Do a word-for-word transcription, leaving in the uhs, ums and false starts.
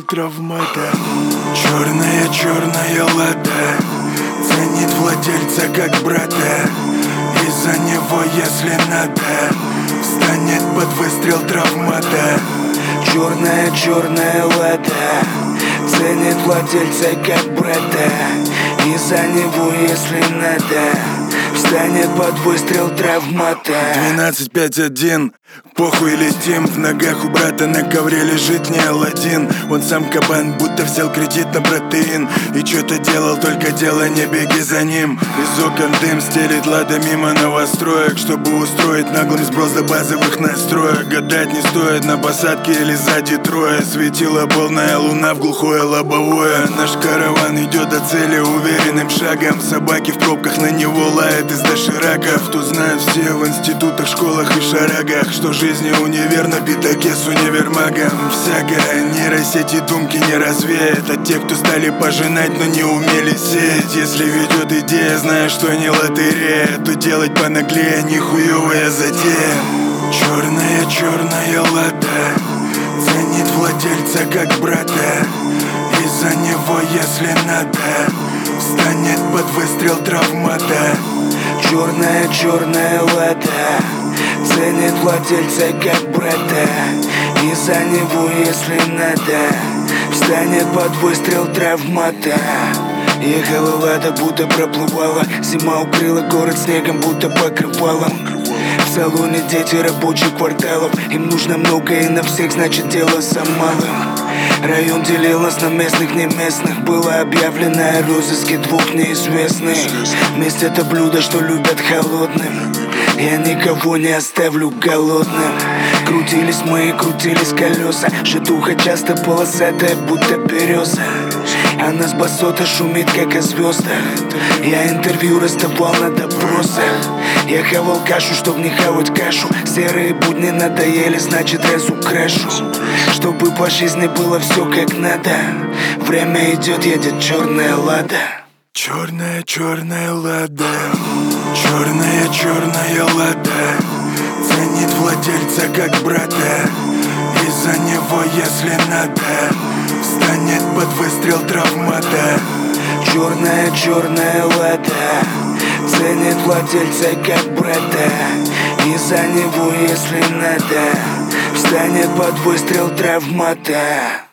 выстрел травмата. Черная-черная лада ценит владельца как брата. И за него, если надо, встанет под выстрел травмата. Черная-черная лада ценит владельца как брата. И за него, если надо, встанет под выстрел травмата. Двенадцать пять один, похуй летим. В ногах у брата на ковре лежит не Аладдин. Он сам кабан, будто взял кредит на протеин. И чё-то делал, только дело, не беги за ним. Из окон дым стелит лада мимо новостроек, чтобы устроить наглым сброс до базовых настроек. Гадать не стоит, на посадке или сзади трое. Светила полная луна в глухое лобовое. Наш караван идет до цели уверенным шагом. Собаки в пробках на него лают из дошираков. Тут знают все в институтах, школах и шарагах, что жизнь и универ на пятаке с универмагом. Всякое нейросети думки не развеет. А те, кто стали пожинать, но не умели сеять. Если ведет идея, зная, что не лотерея, то делать понаглее нихуевая затея. Черная-черная лада ценит владельца как брата. И за него, если надо, встанет под выстрел травмата. Черная-черная лада ценит владельца как брата. И за него, если надо, встанет под выстрел травмата. Ехала лада, будто проплывала. Зима укрыла город снегом, будто покрывалом. В салоне дети рабочих кварталов. Им нужно много и на всех, значит дело за малым. Район делил нас на местных, не местных. Было объявлено о розыске двух неизвестных. Месть — это блюдо, что любят холодным. Я никого не оставлю голодным. Крутились мы, крутились колеса. Житуха часто полосатая, будто береза. А нас басота шумит, как о звездах. Я интервью раздавал на допросах. Я хавал кашу, чтоб не хавать кашу. Серые будни надоели, значит разукрашу. Чтобы по жизни было все как надо. Время идет, едет черная лада. Черная-черная лада, черная-черная лада ценит владельца как брата. И за него, если надо, встанет под выстрел травмата. Черная-черная лада ценит владельца как брата. И за него, если надо, встанет под выстрел травмата.